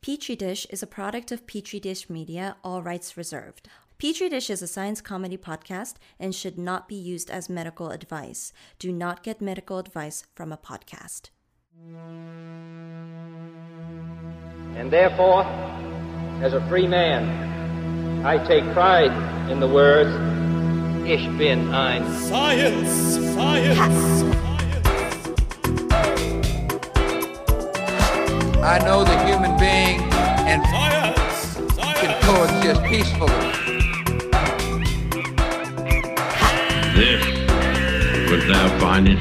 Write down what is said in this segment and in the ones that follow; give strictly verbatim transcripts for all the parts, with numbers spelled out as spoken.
Petri Dish is a product of Petri Dish Media, all rights reserved. Petri Dish is a science comedy podcast and should not be used as medical advice. Do not get medical advice from a podcast. And therefore, as a free man, I take pride in the words, Ich bin ein Science! Science! Science! I know the human being and Science! Science! can coexist peacefully. This was thou findest.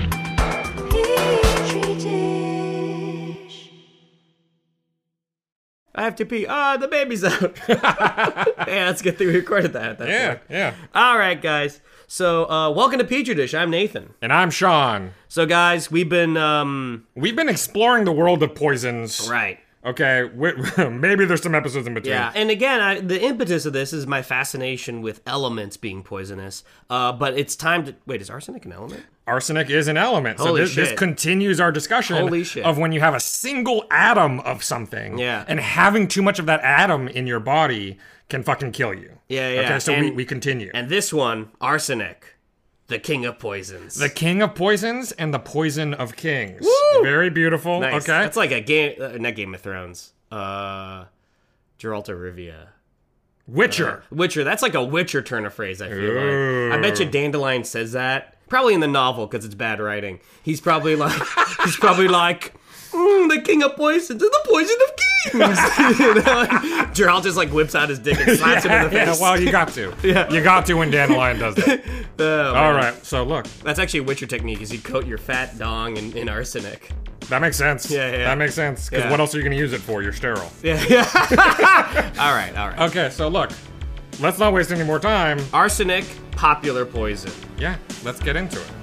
I have to pee. Ah, the baby's out. Yeah, that's a good thing we recorded that at that Yeah, point. yeah. All right, guys. So, uh, welcome to Petri Dish. I'm Nathan. And I'm Sean. So, guys, we've been, um... We've been exploring the world of poisons. Right. Okay, we, maybe there's some episodes in between. Yeah, and again, I, the impetus of this is my fascination with elements being poisonous. Uh, but it's time to... Wait, is arsenic an element? Arsenic is an element. Holy so this, shit. this continues our discussion Holy shit. of when you have a single atom of something. Yeah. And having too much of that atom in your body can fucking kill you. Yeah, yeah. Okay, so we, And- we continue. And this one, arsenic, the king of poisons. The king of poisons and the poison of kings. Woo! Very beautiful. Nice. Okay. That's like a game... Uh, not Game of Thrones. Uh... Geralt of Rivia. Witcher. Witcher. That's like a Witcher turn of phrase, I feel Ooh. like. I bet you Dandelion says that. Probably in the novel, because it's bad writing. He's probably like, he's probably like, mm, the king of poisons and the poison of kings. You know, like, Geralt just like whips out his dick and slaps yeah, him in the yeah, face. well, you got to. Yeah. You got to when Dandelion does that. Oh, All man. right, so look, That's actually a Witcher technique, is you coat your fat dong in, in arsenic. that makes sense. Yeah, yeah. That makes sense, because Yeah. what else are you going to use it for? You're sterile. Yeah, yeah. all right, all right. Okay, so look, let's not waste any more time. Arsenic, popular poison. Yeah, let's get into it.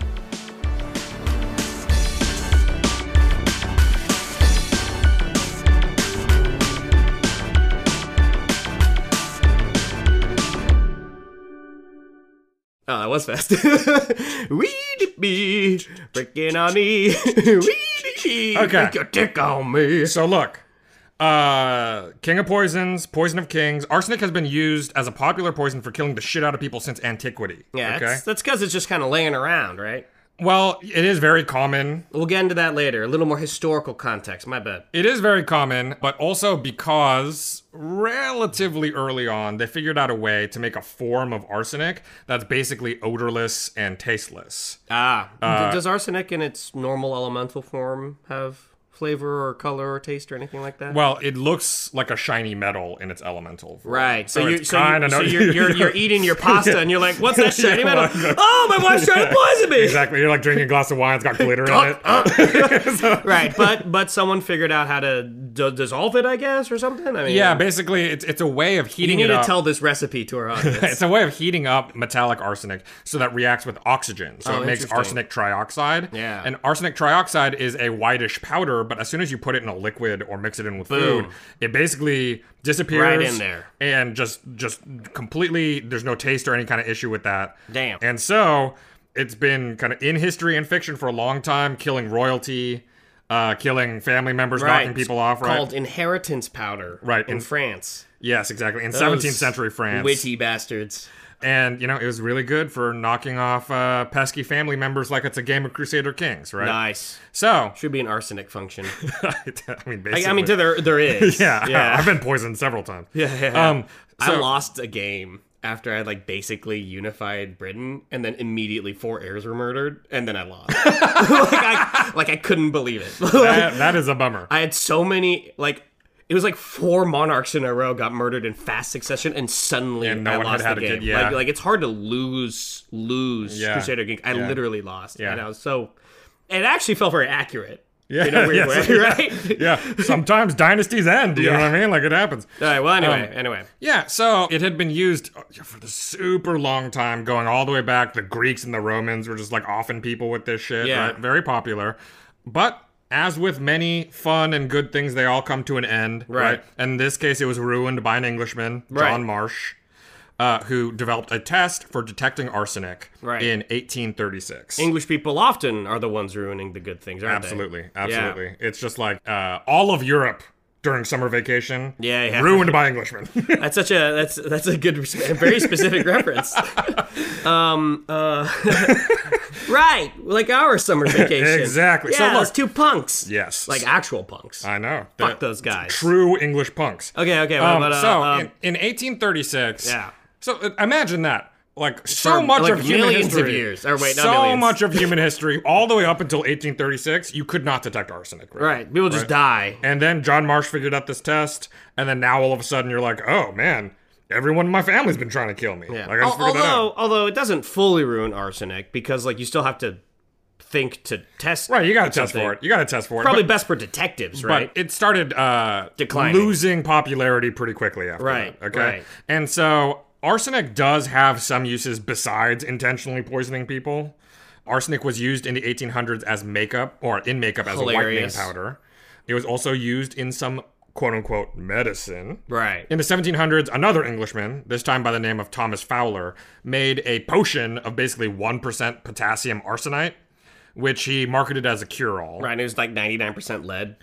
Oh, that was fast. Weedy bee, breaking on me. Weedy bee, Okay. break your dick on me. So look, uh, King of Poisons, Poison of Kings. Arsenic has been used as a popular poison for killing the shit out of people since antiquity. Yeah, okay. that's that's because it's just kind of laying around, right? Well, it is very common. We'll get into that later. A little more historical context. My bad. It is very common, but also because relatively early on, they figured out a way to make a form of arsenic that's basically odorless and tasteless. Ah, Uh, D- does arsenic in its normal elemental form have flavor or color or taste or anything like that? Well, it looks like a shiny metal in its elemental form. Right. So, So you're it's so, you, kinda so no- you're, you're you're eating your pasta and you're like, what's that shiny Yeah, metal? like- Oh, my wife's trying to poison me. Exactly. You're like drinking a glass of wine, it's got glitter in it. So- Right, but but someone figured out how to d- dissolve it, I guess, or something. I mean, Yeah, basically, it's it's a way of you heating need it to up. tell this recipe to our audience. It's a way of heating up metallic arsenic so that reacts with oxygen. So Oh, it makes interesting. arsenic trioxide. Yeah. And arsenic trioxide is a whitish powder, but as soon as you put it in a liquid or mix it in with Boom. food, it basically disappears. Right in there. And just just completely, there's no taste or any kind of issue with that. Damn. And so it's been kind of in history and fiction for a long time, killing royalty, uh, killing family members, Right. knocking people off, right? Called inheritance powder. Right, In in- France. Yes, exactly. In Those seventeenth century France. Witty bastards. And, you know, it was really good for knocking off uh, pesky family members like it's a game of Crusader Kings, right? Nice. So, Should be an arsenic function. I mean, basically. I, I mean, there there is. yeah, Yeah. I've been poisoned several times. Yeah, yeah. Um, I so- lost a game after I like basically unified Britain, and then immediately four heirs were murdered, and then I lost. like I like I couldn't believe it. That, that is a bummer. I had so many like. It was like four monarchs in a row got murdered in fast succession, and suddenly And no I one had lost had the a game. good- yeah. Like, like it's hard to lose lose Yeah. Crusader Kings. I Yeah. literally lost. Yeah. And I was so. It actually felt very accurate. Yeah, In a weird yes, way, yeah. right? Yeah, sometimes dynasties end, you know Yeah. what I mean? Like, it happens. All right. Well, anyway, Um, anyway. Yeah, so it had been used for the super long time, going all the way back. The Greeks and the Romans were just like offing people with this shit, Yeah. right? Very popular. But as with many fun and good things, they all come to an end, right? Right. And in this case, it was ruined by an Englishman, Right. John Marsh, uh, who developed a test for detecting arsenic Right. in eighteen thirty-six. English people often are the ones ruining the good things, aren't Absolutely, they? absolutely. It's just like uh, all of Europe during summer vacation. Yeah, yeah. Ruined by Englishmen. That's such a that's that's a good, a very specific reference. Um, uh, right, like our summer vacation. Exactly. Yeah, So look- those two punks. Yes. like actual punks. I know. Fuck They're those guys. True English punks. Okay, okay. Um, but, uh, so um, in, in eighteen thirty-six. Yeah. So uh, imagine that. Like so For, much like, of human millions history. of years. Or wait, not so millions. much of human history, all the way up until eighteen thirty-six, you could not detect arsenic. Right. right, people just Right. die. And then John Marsh figured out this test, and then now all of a sudden you're like, oh man, everyone in my family's been trying to kill me. Yeah. Like I just Al- figured that although, out. although it doesn't fully ruin arsenic because like you still have to think to test. Right, you gotta test something. for it. You gotta test for it. Probably but, best for detectives, right? But it started uh, Declining. losing popularity pretty quickly after Right, that. Okay. right. And so arsenic does have some uses besides intentionally poisoning people. Arsenic was used in the eighteen hundreds as makeup, or in makeup as Hilarious. a whitening powder. It was also used in some quote-unquote medicine. Right. In the seventeen hundreds, another Englishman, this time by the name of Thomas Fowler, made a potion of basically one percent potassium arsenite, which he marketed as a cure-all. Right, and it was like ninety-nine percent lead.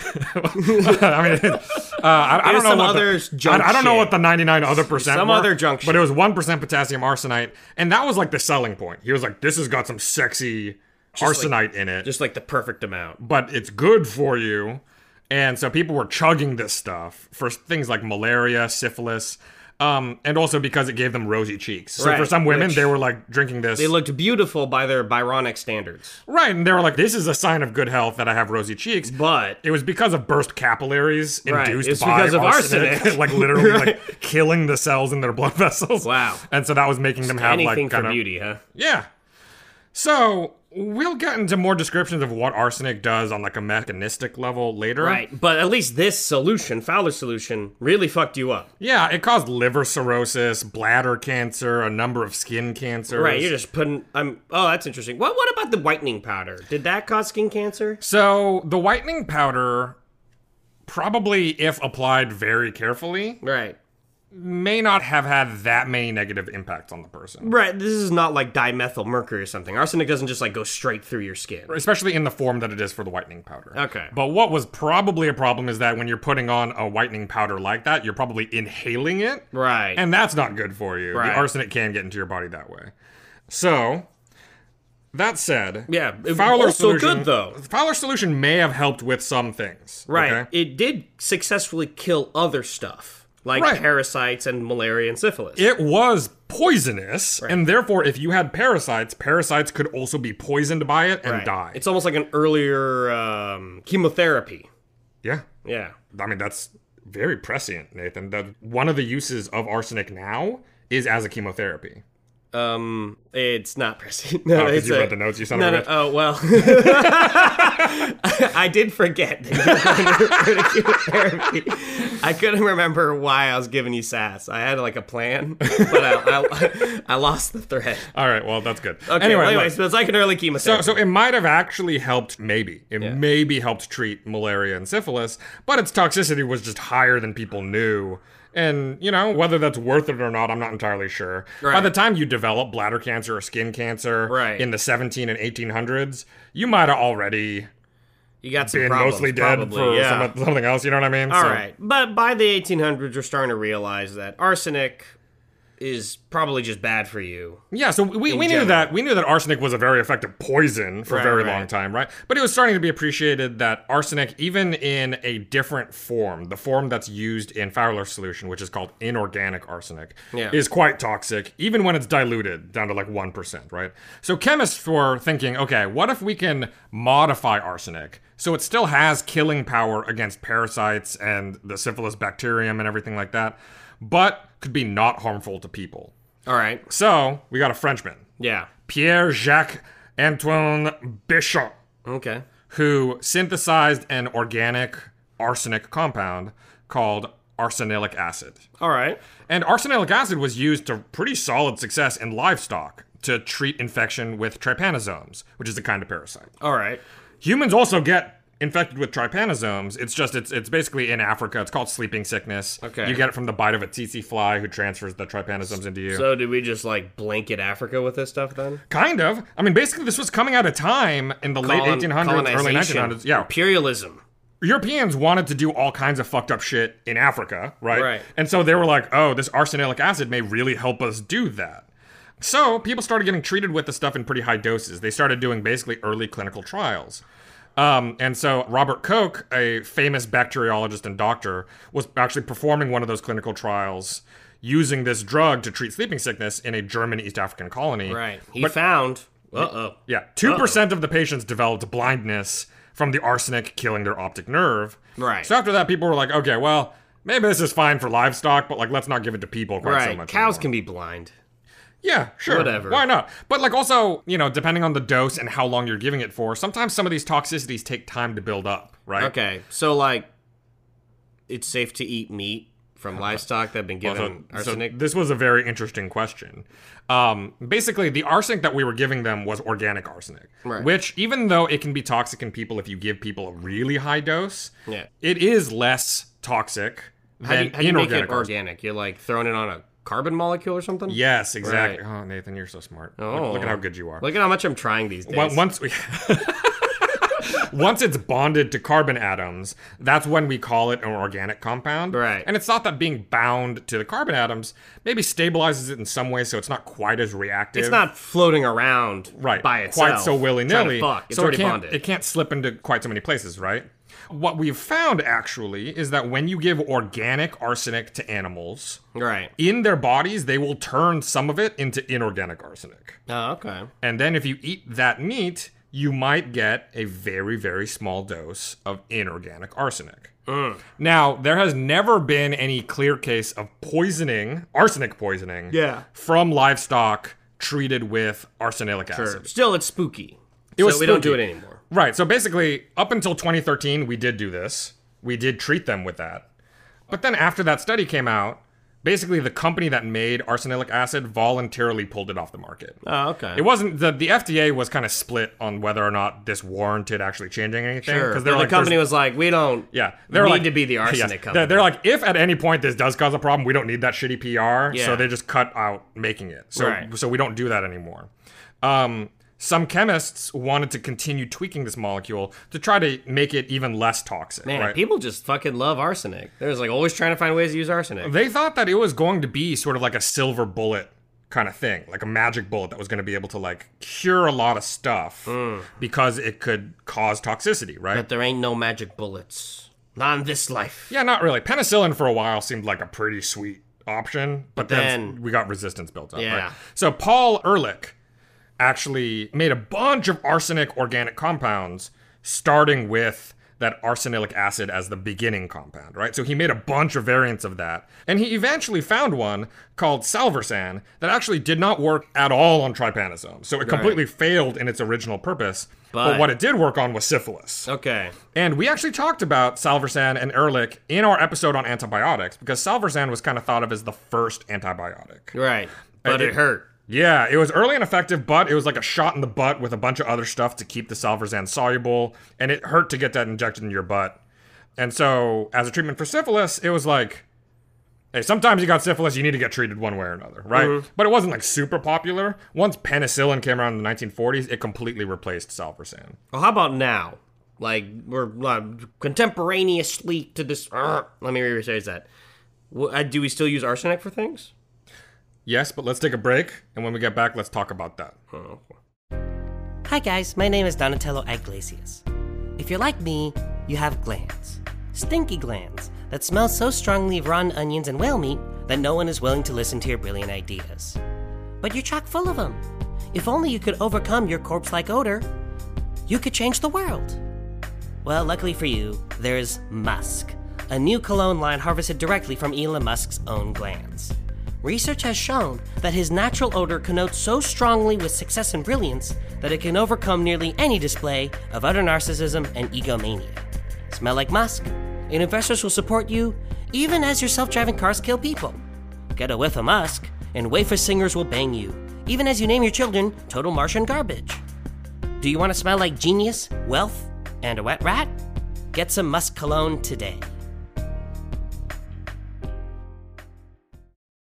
I mean, uh, I, I don't was know some what other the, junk I, I don't know shit. what the ninety-nine other percent Some were, other junk but shit. it was one percent potassium arsenite, and that was like the selling point. He was like, "This has got some sexy arsenite in it, Just like the perfect amount. but it's good for you." And so people were chugging this stuff for things like malaria, syphilis, um, and also because it gave them rosy cheeks. So Right, for some women, which- they were like drinking this. They looked beautiful by their Byronic standards. Right, and they were like, "This is a sign of good health that I have rosy cheeks." But It was because of burst capillaries Right, induced it's by because of arsenic, arsenic. like literally Right. like killing the cells in their blood vessels. Wow. And so that was making them have anything like for kind of beauty, huh? yeah. So we'll get into more descriptions of what arsenic does on like a mechanistic level later. Right, but at least this solution, Fowler's solution, really fucked you up. Yeah, it caused liver cirrhosis, bladder cancer, a number of skin cancers. Right, you're just putting. I'm. Oh, that's interesting. What? What about the whitening powder? Did that cause skin cancer? So the whitening powder, probably if applied very carefully, Right. may not have had that many negative impacts on the person. Right. This is not like dimethyl mercury or something. Arsenic doesn't just like go straight through your skin. Especially in the form that it is for the whitening powder. Okay. But what was probably a problem is that when you're putting on a whitening powder like that, you're probably inhaling it. Right. And that's not good for you. Right. The arsenic can get into your body that way. So, that said, Yeah, it was Fowler's also solution, good, though. Fowler's solution may have helped with some things. Right. okay? It did successfully kill other stuff, like Right. parasites and malaria and syphilis. It was poisonous, and therefore, if you had parasites, parasites could also be poisoned by it and Right. die. It's almost like an earlier um, chemotherapy. yeah. Yeah. I mean, that's very prescient, Nathan. That one of the uses of arsenic now is as a chemotherapy. Um, it's not prescient. No, Oh, 'cause it's you a- read the notes, you son no, of a no, bitch. oh, well. I did forget that you were going to chemotherapy. I couldn't remember why I was giving you sass. I had like a plan, but I, I, I lost the thread. All right, well, that's good. Okay, anyway, well, anyway look, so it's like an early so chemotherapy. so it might have actually helped, maybe. It Yeah. maybe helped treat malaria and syphilis, but its toxicity was just higher than people knew. And, you know, whether that's worth it or not, I'm not entirely sure. By Right. the time you develop bladder cancer or skin cancer Right. in the seventeen and eighteen hundreds, you might have already you got some been problems, mostly dead probably, for yeah. some, something else, you know what I mean? All So- right, but by the eighteen hundreds, we're starting to realize that arsenic is probably just bad for you. Yeah, so we, we knew general. that we knew that arsenic was a very effective poison for a Right, very right. long time, right? But it was starting to be appreciated that arsenic, even in a different form, the form that's used in Fowler's solution, which is called inorganic arsenic, Yeah. is quite toxic, even when it's diluted down to like one percent, right? So chemists were thinking, okay, what if we can modify arsenic so it still has killing power against parasites and the syphilis bacterium and everything like that, but could be not harmful to people? All right. So we got a Frenchman, Yeah. Pierre-Jacques Antoine Béchamp, Okay. who synthesized an organic arsenic compound called arsenic acid. All right. And arsenic acid was used to pretty solid success in livestock to treat infection with trypanosomes, which is a kind of parasite. All right. Humans also get infected with trypanosomes. It's just, it's it's basically in Africa. It's called sleeping sickness. Okay. You get it from the bite of a tsetse fly who transfers the trypanosomes into you. So did we just like blanket Africa with this stuff then? Kind of. I mean, basically, this was coming at a time in the late Colon- eighteen hundreds, early colonization, nineteen hundreds. Yeah. Imperialism. Europeans wanted to do all kinds of fucked up shit in Africa, right? Right. And so they were like, oh, this arsenic acid may really help us do that. So people started getting treated with the stuff in pretty high doses. They started doing basically early clinical trials. Um, and so Robert Koch, a famous bacteriologist and doctor, was actually performing one of those clinical trials using this drug to treat sleeping sickness in a German East African colony. Right. He But- found. Uh-oh. Yeah, two percent of the patients developed blindness from the arsenic killing their optic nerve. Right. So after that, people were like, okay, well, maybe this is fine for livestock, but like, let's not give it to people quite so Right. much. Cows anymore. can be blind. Yeah, sure. Whatever. Why not? But like also, you know, depending on the dose and how long you're giving it for, sometimes some of these toxicities take time to build up, right? Okay. So, like, it's safe to eat meat from livestock that have been given So, arsenic? so this was a very interesting question. Um, basically, the arsenic that we were giving them was organic arsenic, Right. which even though it can be toxic in people if you give people a really high dose, Yeah. it is less toxic How do than you, how do you make inorganic it arsenic. organic? You're, like, throwing it on a carbon molecule or something? Yes, exactly. Right. Oh, Nathan, you're so smart. Oh. Look, look at how good you are. Look at how much I'm trying these days. Well, once we once it's bonded to carbon atoms, that's when we call it an organic compound. Right. And it's thought that being bound to the carbon atoms maybe stabilizes it in some way so it's not quite as reactive. It's not floating around right, by itself. quite so willy-nilly. trying to fuck. It's so already it can't, bonded. It can't slip into quite so many places, right? What we've found, actually, is that when you give organic arsenic to animals, Right. in their bodies, they will turn some of it into inorganic arsenic. Oh, okay. And then if you eat that meat, you might get a very, very small dose of inorganic arsenic. Now, there has never been any clear case of poisoning, arsenic poisoning, Yeah. from livestock treated with arsenic Sure. acid. Still, it's spooky. It was so we don't do it spooky. anymore. Right, so basically, up until twenty thirteen, we did do this. We did treat them with that. But then after that study came out, basically the company that made arsenic acid voluntarily pulled it off the market. Oh, okay. It wasn't, the, the F D A was kind of split on whether or not this warranted actually changing anything. Sure. Because But the like, company there's- was like, we don't yeah, they're need like, to be the arsenic yes, company. They're, they're like, if at any point this does cause a problem, we don't need that shitty P R. Yeah. So they just cut out making it. So Right. so we don't do that anymore. Um, some chemists wanted to continue tweaking this molecule to try to make it even less toxic. Man, right? people just fucking love arsenic. They're just like always trying to find ways to use arsenic. They thought that it was going to be sort of like a silver bullet kind of thing, like a magic bullet that was going to be able to like cure a lot of stuff because it could cause toxicity, right? But there ain't no magic bullets. Not in this life. Yeah, not really. Penicillin for a while seemed like a pretty sweet option, but, But then, then- we got resistance built up. Yeah. Right? So Paul Ehrlich actually made a bunch of arsenic organic compounds, starting with that arsenic acid as the beginning compound, right? So he made a bunch of variants of that. And he eventually found one called Salvarsan that actually did not work at all on trypanosome. So it completely failed in its original purpose. But, But- what it did work on was syphilis. Okay. And we actually talked about Salvarsan and Ehrlich in our episode on antibiotics because Salvarsan was kind of thought of as the first antibiotic. Right. But it- it hurt. Yeah, it was early and effective, but it was like a shot in the butt with a bunch of other stuff to keep the Salvarsan soluble, and it hurt to get that injected in your butt. And so, as a treatment for syphilis, it was like, hey, sometimes you got syphilis, you need to get treated one way or another, right? But it wasn't like super popular. Once penicillin came around in the nineteen forties, it completely replaced Salvarsan. Well, how about now? Like, we're uh, contemporaneously to this. Uh, let me rephrase that. W- uh, do we still use arsenic for things? Yes, but let's take a break, and when we get back, let's talk about that. Hi guys, my name is Donatello Iglesias. If you're like me, you have glands. Stinky glands that smell so strongly of rotten onions and whale meat that no one is willing to listen to your brilliant ideas. But you're chock full of them. If only you could overcome your corpse-like odor, you could change the world. Well, luckily for you, there's Musk, a new cologne line harvested directly from Elon Musk's own glands. Research has shown that his natural odor connotes so strongly with success and brilliance that it can overcome nearly any display of utter narcissism and egomania. Smell like musk, and investors will support you even as your self-driving cars kill people. Get a whiff of musk, and wafer singers will bang you, even as you name your children Total Martian Garbage. Do you want to smell like genius, wealth, and a wet rat? Get some musk cologne today.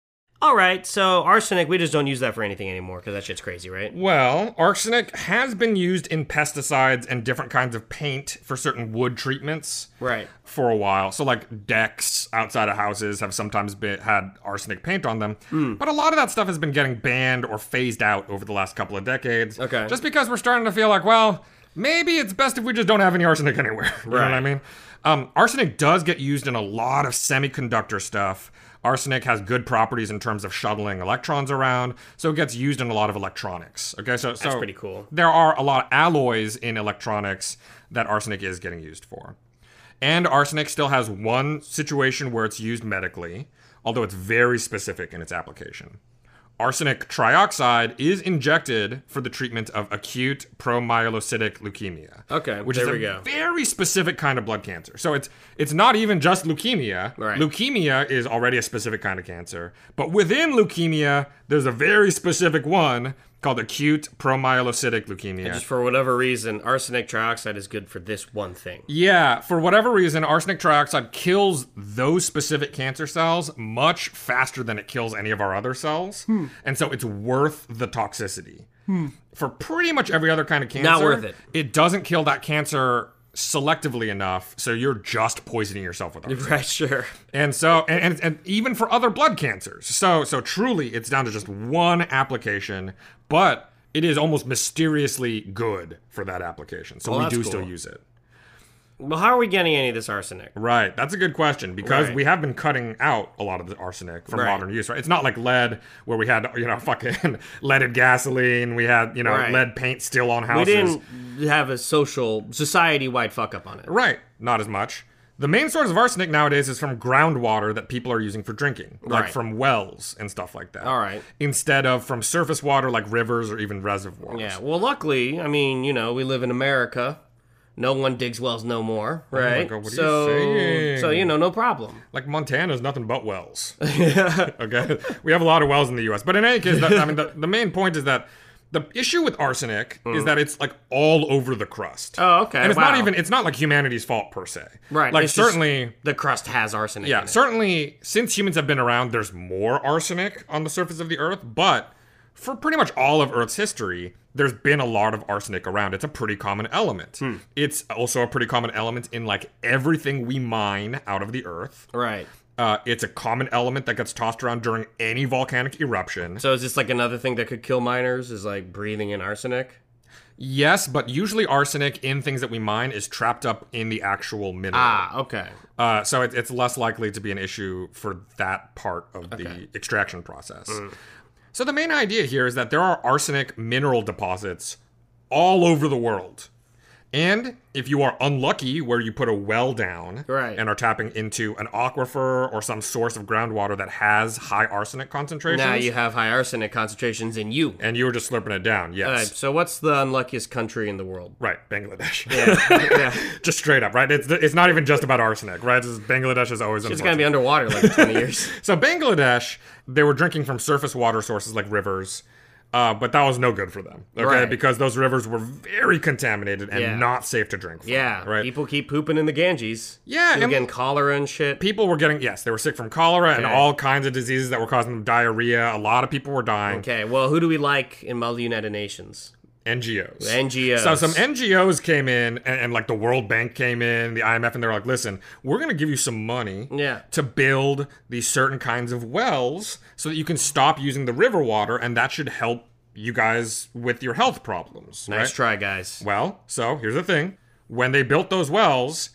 All right, so arsenic, we just don't use that for anything anymore because that shit's crazy, right? Well, arsenic has been used in pesticides and different kinds of paint for certain wood treatments. Right. For a while. So like decks outside of houses have sometimes been, had arsenic paint on them. Mm. But a lot of that stuff has been getting banned or phased out over the last couple of decades. Okay. Just because we're starting to feel like, well, maybe it's best if we just don't have any arsenic anywhere. You right. know what I mean? Um, arsenic does get used in a lot of semiconductor stuff. Arsenic has good properties in terms of shuttling electrons around, so it gets used in a lot of electronics. Okay, so, so that's pretty cool. There are a lot of alloys in electronics that arsenic is getting used for. And arsenic still has one situation where it's used medically, although it's very specific in its application. Arsenic trioxide is injected for the treatment of acute promyelocytic leukemia. Okay, which there is we a go. very specific kind of blood cancer. So it's it's not even just leukemia. Right. Leukemia is already a specific kind of cancer, but within leukemia, there's a very specific one called acute promyelocytic leukemia. And just for whatever reason, arsenic trioxide is good for this one thing. Yeah, for whatever reason, arsenic trioxide kills those specific cancer cells much faster than it kills any of our other cells. Hmm. And so it's worth the toxicity. Hmm. For pretty much every other kind of cancer, not worth it. It doesn't kill that cancer selectively enough, so you're just poisoning yourself with arsenic. Right, sure. And so, and, and, and even for other blood cancers. So, so truly, it's down to just one application, but it is almost mysteriously good for that application. So well, we do cool. still use it. Well, how are we getting any of this arsenic? Right, that's a good question, because right. we have been cutting out a lot of the arsenic from right. modern use, right? It's not like lead, where we had, you know, fucking leaded gasoline, we had, you know, right. lead paint still on houses. We didn't have a social, society-wide fuck-up on it. Right, not as much. The main source of arsenic nowadays is from groundwater that people are using for drinking, like right. from wells and stuff like that. All right. Instead of from surface water like rivers or even reservoirs. Yeah, well, luckily, I mean, you know, we live in America. No one digs wells no more, right? Oh my God, what are so, you saying? So, you know, no problem. Like Montana's nothing but wells. Okay? We have a lot of wells in the U S. But in any case, that, I mean, the, the main point is that the issue with arsenic mm. is that it's like all over the crust. Oh, okay. And it's wow. not even, it's not like humanity's fault per se. Right. Like it's certainly. the crust has arsenic Yeah, in it. certainly since humans have been around, there's more arsenic on the surface of the earth. But for pretty much all of Earth's history, there's been a lot of arsenic around. It's a pretty common element. Hmm. It's also a pretty common element in like everything we mine out of the earth. Right. Uh, it's a common element that gets tossed around during any volcanic eruption. So is this like another thing that could kill miners, is like breathing in arsenic? Yes, but usually arsenic in things that we mine is trapped up in the actual mineral. Ah, okay. Uh, so it, it's less likely to be an issue for that part of okay. the extraction process. Mm. So the main idea here is that there are arsenic mineral deposits all over the world. And if you are unlucky where you put a well down right. and are tapping into an aquifer or some source of groundwater that has high arsenic concentrations. Now you have high arsenic concentrations in you. And you were just slurping it down, yes. Right, so what's the unluckiest country in the world? Right, Bangladesh. Yeah, yeah. Just straight up, right? It's it's not even just about arsenic, right? It's, Bangladesh is always It's going to be underwater like in twenty years. So Bangladesh, they were drinking from surface water sources like rivers. Uh, but that was no good for them, okay? Right. Because those rivers were very contaminated and yeah. not safe to drink from. Yeah, right? People keep pooping in the Ganges. Yeah. People and getting cholera and shit. People were getting, yes, they were sick from cholera okay. and all kinds of diseases that were causing them diarrhea. A lot of people were dying. Okay, well, who do we like in the United Nations? N G Os. N G Os. So some N G Os came in, and, and like the World Bank came in, the I M F, and they were like, listen, we're going to give you some money yeah. to build these certain kinds of wells so that you can stop using the river water, and that should help you guys with your health problems. Nice right? try, guys. Well, so here's the thing. When they built those wells,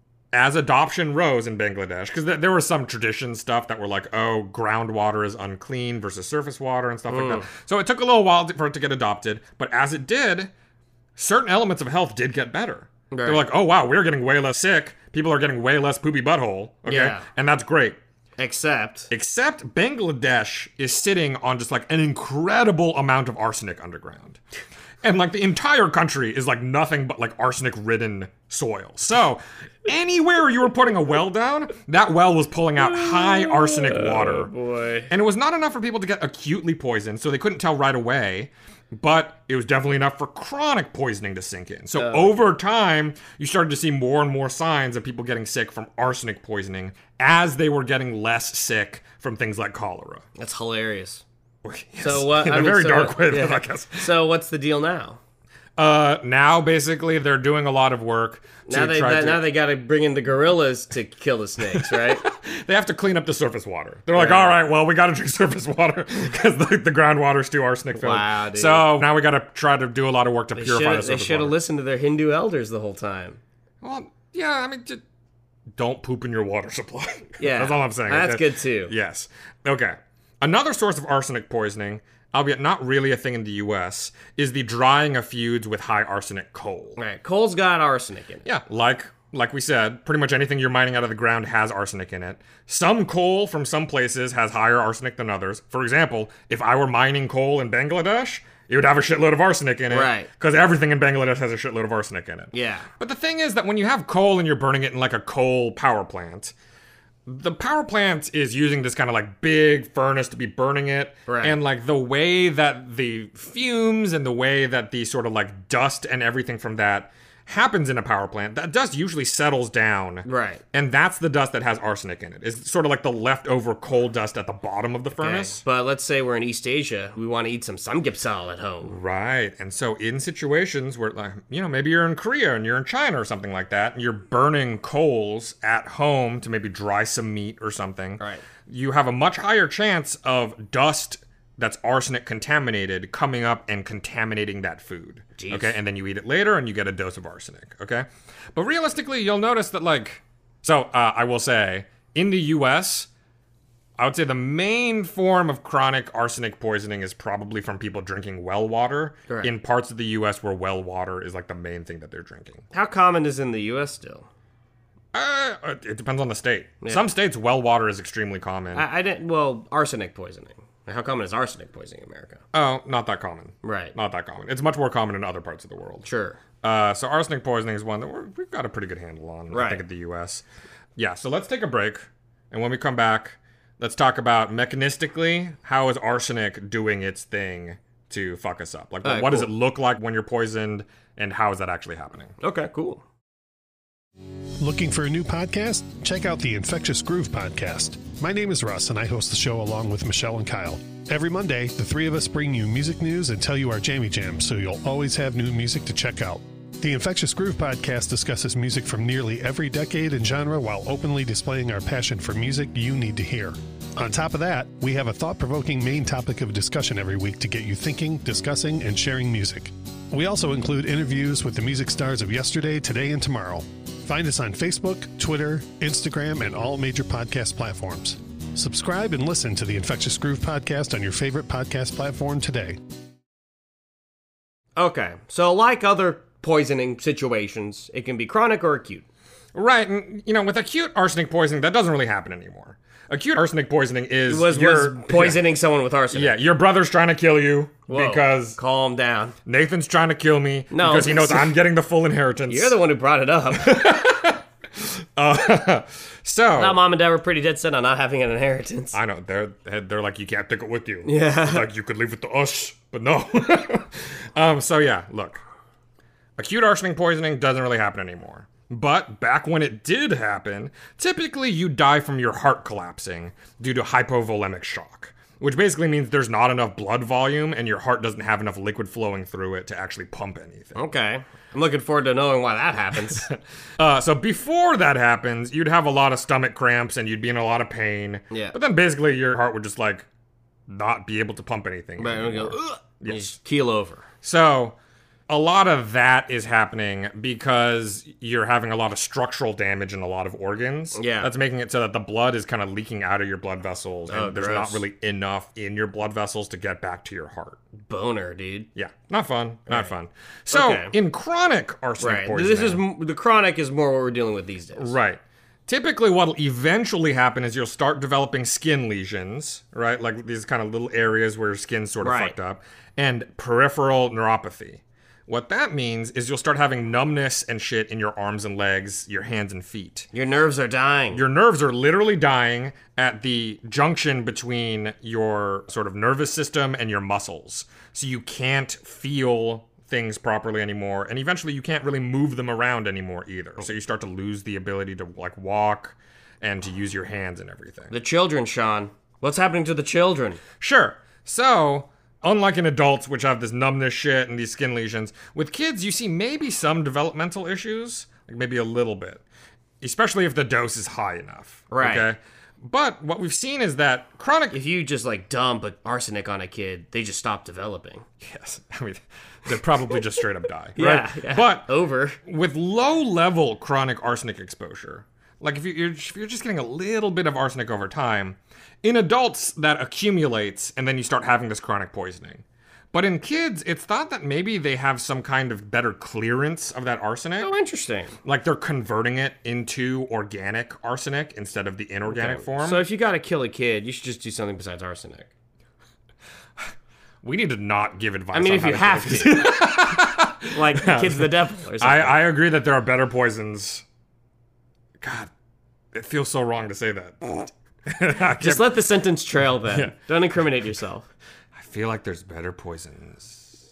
as adoption rose in Bangladesh, because th- there were some tradition stuff that were like, oh, groundwater is unclean versus surface water and stuff mm. like that. So it took a little while to, for it to get adopted, but as it did, certain elements of health did get better. Right. They were like, oh, wow, we're getting way less sick. People are getting way less poopy butthole. Okay? Yeah. And that's great. Except. Except Bangladesh is sitting on just like an incredible amount of arsenic underground. And like the entire country is like nothing but like arsenic-ridden soil. So anywhere you were putting a well down, that well was pulling out high arsenic water. Oh, boy. And it was not enough for people to get acutely poisoned, so they couldn't tell right away. But it was definitely enough for chronic poisoning to sink in. So over time, you started to see more and more signs of people getting sick from arsenic poisoning as they were getting less sick from things like cholera. That's hilarious. Yes, So what? in I a mean, very so dark what- way, yeah. I guess. So what's the deal now? Uh, now basically they're doing a lot of work to Now they try that, to. now they got to bring in the gorillas to kill the snakes, right? They have to clean up the surface water. They're like, all right, well, we got to drink surface water because the, the groundwater's too arsenic filled. Wow, dude. So now we got to try to do a lot of work to They purify shoulda- the they surface should have water. listened to their Hindu elders the whole time. Well, yeah, I mean, just don't poop in your water supply. Yeah, That's all I'm saying. That's That- good too. Yes. Okay. Another source of arsenic poisoning, albeit not really a thing in the U S, is the drying of feuds with high arsenic coal. Right, coal's got arsenic in it. Yeah, like like we said, pretty much anything you're mining out of the ground has arsenic in it. Some coal from some places has higher arsenic than others. For example, if I were mining coal in Bangladesh, it would have a shitload of arsenic in it. Right. Because everything in Bangladesh has a shitload of arsenic in it. Yeah. But the thing is that when you have coal and you're burning it in like a coal power plant, the power plant is using this kind of like big furnace to be burning it. Right. And like the way that the fumes and the way that the sort of like dust and everything from that happens in a power plant, that dust usually settles down. Right. And that's the dust that has arsenic in it. It's sort of like the leftover coal dust at the bottom of the furnace. Okay. But let's say we're in East Asia. We want to eat some samgyeopsal at home. Right. And so in situations where, like, you know, maybe you're in Korea and you're in China or something like that, and you're burning coals at home to maybe dry some meat or something, Right. you have a much higher chance of dust that's arsenic contaminated coming up and contaminating that food. Jeez. Okay. And then you eat it later and you get a dose of arsenic. Okay. But realistically, you'll notice that, like, so uh, I will say in the U S, I would say the main form of chronic arsenic poisoning is probably from people drinking well water Correct. in parts of the U S where well water is like the main thing that they're drinking. How common is in the U S still? Uh, it depends on the state. Some states, well water is extremely common. I, I didn't. Well, arsenic poisoning. How common is arsenic poisoning in America? oh, not that common. Right. Not that common. It's much more common in other parts of the world. Sure. Uh, so arsenic poisoning is one that we're, we've got a pretty good handle on, I Right. think, in the U S. Yeah, so let's take a break. And when we come back, let's talk about mechanistically, how is arsenic doing its thing to fuck us up? Like, All right, what does cool. it look like when you're poisoned, and how is that actually happening? Okay, cool. Looking for a new podcast? Check out the Infectious Groove podcast. My name is Russ, and I host the show along with Michelle and Kyle. Every Monday, the three of us bring you music news and tell you our jammy jams, so you'll always have new music to check out. The Infectious Groove podcast discusses music from nearly every decade and genre while openly displaying our passion for music you need to hear. On top of that, we have a thought-provoking main topic of discussion every week to get you thinking, discussing, and sharing music. We also include interviews with the music stars of yesterday, today, and tomorrow. Find us on Facebook, Twitter, Instagram, and all major podcast platforms. Subscribe and listen to the Infectious Groove podcast on your favorite podcast platform today. Okay, so like other poisoning situations, it can be chronic or acute. Right, and, you know, with acute arsenic poisoning, that doesn't really happen anymore. Acute arsenic poisoning is... It was, your- was poisoning someone with arsenic. Yeah, your brother's trying to kill you Whoa, because calm down. Nathan's trying to kill me No, because he knows it's- I'm getting the full inheritance. You're the one who brought it up. uh, so... Now, mom and dad were pretty dead set on not having an inheritance. I know, they're they're like, you can't take it with you. Yeah. Like, you could leave it to us, but no. um. So, yeah, look. Acute arsenic poisoning doesn't really happen anymore. But back when it did happen, typically you die from your heart collapsing due to hypovolemic shock, which basically means there's not enough blood volume and your heart doesn't have enough liquid flowing through it to actually pump anything. Okay. I'm looking forward to knowing why that happens. Uh, so before that happens, you'd have a lot of stomach cramps and you'd be in a lot of pain. Yeah. But then basically your heart would just like not be able to pump anything. Right, we go, anymore. "Ugh," and you Yes. just keel over. So a lot of that is happening because you're having a lot of structural damage in a lot of organs. Yeah. That's making it so that the blood is kind of leaking out of your blood vessels and Oh, there's gross. not really enough in your blood vessels to get back to your heart. Boner, dude. Yeah, not fun. Not fun. So Okay. in chronic arsenic Right. poisoning... This is m- the chronic is more what we're dealing with these days. Right. Typically, what'll eventually happen is you'll start developing skin lesions, right? Like these kind of little areas where your skin's sort of Right. fucked up, and peripheral neuropathy. What that means is you'll start having numbness and shit in your arms and legs, your hands and feet. Your nerves are dying. Your nerves are literally dying at the junction between your sort of nervous system and your muscles. So you can't feel things properly anymore, and eventually you can't really move them around anymore either. So you start to lose the ability to like walk and to use your hands and everything. The children, Sean. What's happening to the children? Sure. So, unlike in adults, which have this numbness shit and these skin lesions, with kids, you see maybe some developmental issues, like maybe a little bit, especially if the dose is high enough. Right. Okay. But what we've seen is that chronic... If you just, like, dump arsenic on a kid, they just stop developing. Yes. I mean, they'd probably just straight up die. Yeah, Right? yeah. But Over. with low-level chronic arsenic exposure, like if you're, if you're just getting a little bit of arsenic over time, in adults that accumulates and then you start having this chronic poisoning. But in kids, it's thought that maybe they have some kind of better clearance of that arsenic. Oh, interesting. Like they're converting it into organic arsenic instead of the inorganic form. So if you gotta kill a kid, you should just do something besides arsenic. We need to not give advice. I mean, on if how you to have kill kids. to. Like, the kid's the devil or something. I, I agree that there are better poisons. God, it feels so wrong to say that. Just let the sentence trail then. Yeah. Don't incriminate yourself. I feel like there's better poisons.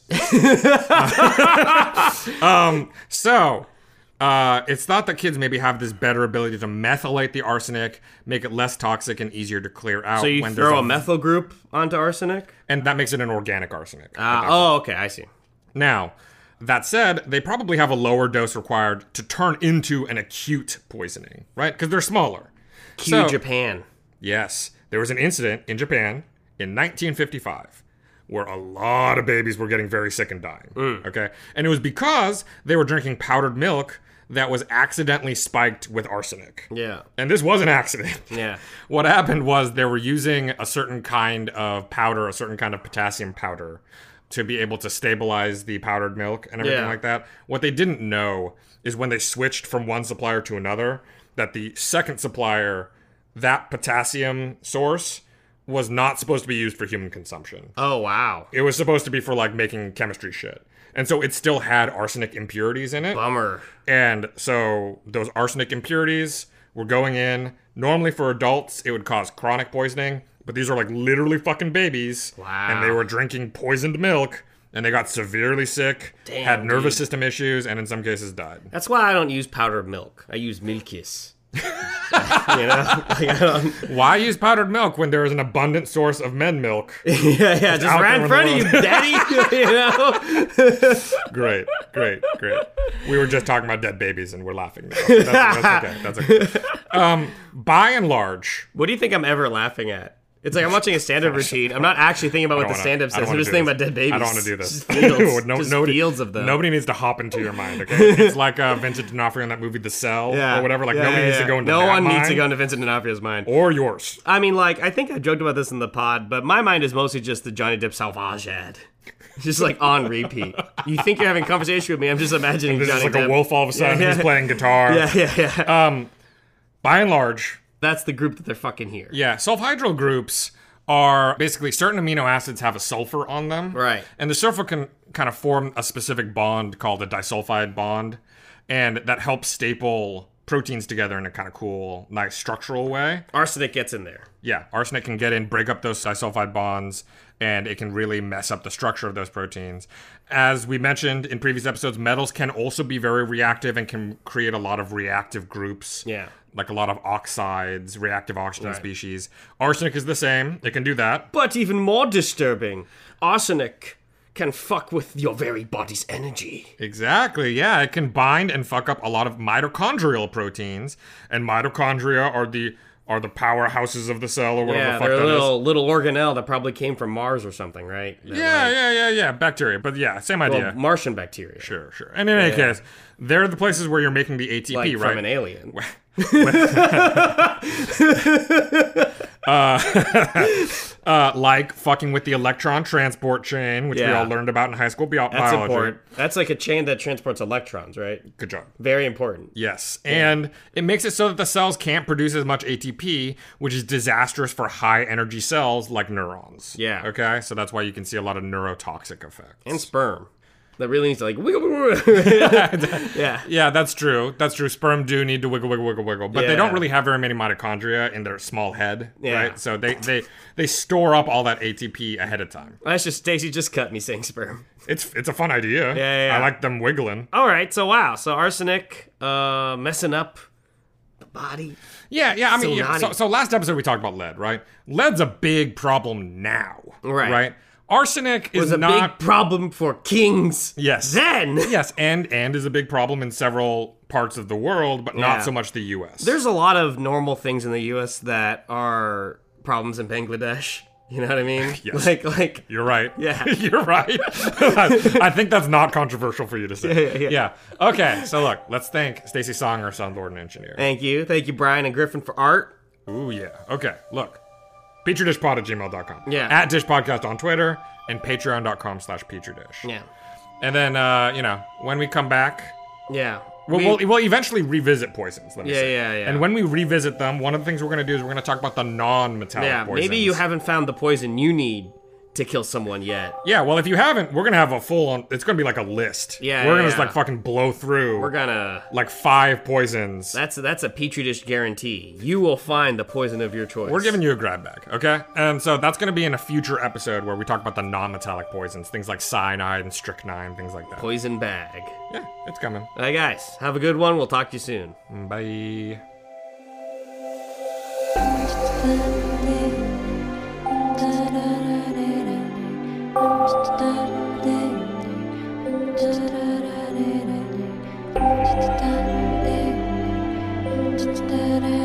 um, so, uh, it's thought that kids maybe have this better ability to methylate the arsenic, make it less toxic and easier to clear out. So you when there's throw a methyl group onto arsenic? And that makes it an organic arsenic. Uh, oh, okay, I see. Now, that said, they probably have a lower dose required to turn into an acute poisoning, right? Because they're smaller. Cue So- Japan. Yes, there was an incident in Japan in nineteen fifty-five where a lot of babies were getting very sick and dying. Okay, and it was because they were drinking powdered milk that was accidentally spiked with arsenic. Yeah. And this was an accident. Yeah. What happened was they were using a certain kind of powder, a certain kind of potassium powder, to be able to stabilize the powdered milk and everything Yeah. like that. What they didn't know is when they switched from one supplier to another, that the second supplier, that potassium source, was not supposed to be used for human consumption. Oh, wow. It was supposed to be for like making chemistry shit. And so it still had arsenic impurities in it. Bummer. And so those arsenic impurities were going in. Normally for adults, it would cause chronic poisoning. But these are like literally fucking babies. Wow. And they were drinking poisoned milk. And they got severely sick, Damn, had nervous dude. system issues, and in some cases died. That's why I don't use powdered milk. I use Milkis. You know? Like, I don't... Why use powdered milk when there is an abundant source of men milk? yeah, yeah, just out right in there front in of the you, daddy. You know? Great, great, great. We were just talking about dead babies and we're laughing now. That's, that's okay. That's okay. Um, by and large, What do you think I'm ever laughing at? It's like I'm watching a stand-up routine. I'm not actually thinking about what the wanna- stand-up I don't says. I'm wanna just do thinking this. about dead babies. I don't want to do this. Just fields, no, just nobody, fields of them. Nobody needs to hop into your mind, okay? It's like uh, Vincent D'Onofrio in that movie The Cell yeah. or whatever. Like Yeah, nobody yeah, needs yeah. to go into No that one mind needs to go into Vincent D'Onofrio's mind. or yours. I mean, like, I think I joked about this in the pod, but my mind is mostly just the Johnny Depp Salvage ad. Just like on repeat. You think you're having a conversation with me, I'm just imagining There's Johnny just like Depp. a wolf all of a sudden. Yeah, He's yeah. playing guitar. Yeah, yeah, yeah. Um, by and large, That's the group that they're fucking here. yeah, sulfhydryl groups are basically certain amino acids have a sulfur on them. Right. And the sulfur can kind of form a specific bond called a disulfide bond. And that helps staple proteins together in a kind of cool, nice structural way. Arsenic gets in there. Yeah, arsenic can get in, break up those disulfide bonds, and it can really mess up the structure of those proteins. As we mentioned in previous episodes, metals can also be very reactive and can create a lot of reactive groups. Yeah. Like a lot of oxides, reactive oxygen Right. species. Arsenic is the same. It can do that. But even more disturbing, arsenic can fuck with your very body's energy. Exactly, yeah. It can bind and fuck up a lot of mitochondrial proteins. And mitochondria are the are the powerhouses of the cell or whatever Yeah, the fuck they're a that is. little little organelle that probably came from Mars or something, right? That, Yeah, like- yeah, yeah, yeah. Bacteria. But yeah, same Well, idea. Martian bacteria. Sure, sure. And in any Yeah. case, they're the places where you're making the A T P, Like right? from an alien. uh, like fucking with the electron transport chain, which we Yeah. all learned about in high school bio- That's biology. important. That's like a chain that transports electrons, right? Good job. Very important. Yes. And it makes it so that the cells can't produce as much A T P, which is disastrous for high energy cells like neurons. Yeah. Okay? So that's why you can see a lot of neurotoxic effects. And sperm. that really needs to like wiggle, wiggle, wiggle. yeah. Yeah, that's true. That's true. Sperm do need to wiggle, wiggle, wiggle, wiggle, but they Yeah. don't really have very many mitochondria in their small head, Yeah. right? So they they they store up all that A T P ahead of time. That's just Stacy just cut me saying sperm. It's it's a fun idea. Yeah, yeah, yeah. I like them wiggling. All right, so wow, so arsenic uh, messing up the body. Yeah, yeah. I mean, So yeah, so, naughty. so last episode we talked about lead, right? Lead's a big problem now, Right. Right. Arsenic It was is a not. big problem for kings. Yes. Then Yes, and and is a big problem in several parts of the world, but Yeah. not so much the U S. there's a lot of normal things in the U S that are problems in Bangladesh. You know what I mean? Yes. Like like You're right. Yeah. You're right. I think that's not controversial for you to say. Yeah, yeah, Okay, so look, let's thank Stacey Song, our soundboard and engineer. thank you, thank you, Brian and Griffin for art. Ooh, yeah. Okay, look. PetriDishPod at gmail dot com. Yeah. At Dish Podcast on Twitter and patreon dot com slash PetriDish. Yeah, And then, uh, you know, when we come back, yeah. we'll, We- we'll, we'll eventually revisit poisons. Let me Yeah, say. yeah, yeah. And when we revisit them, one of the things we're going to do is we're going to talk about the non-metallic yeah, poisons. maybe you haven't found the poison you need to kill someone yet. Yeah, well, if you haven't, we're going to have a full on. It's going to be like a list. Yeah, We're going to yeah, just yeah. like fucking blow through We're gonna. like five poisons. That's that's a petri dish guarantee. You will find the poison of your choice. We're giving you a grab bag, okay? And so that's going to be in a future episode where we talk about the non-metallic poisons, things like cyanide and strychnine, things like that. poison bag. Yeah, it's coming. All right, guys, have a good one. We'll talk to you soon. Bye. Da-da-da-da-da.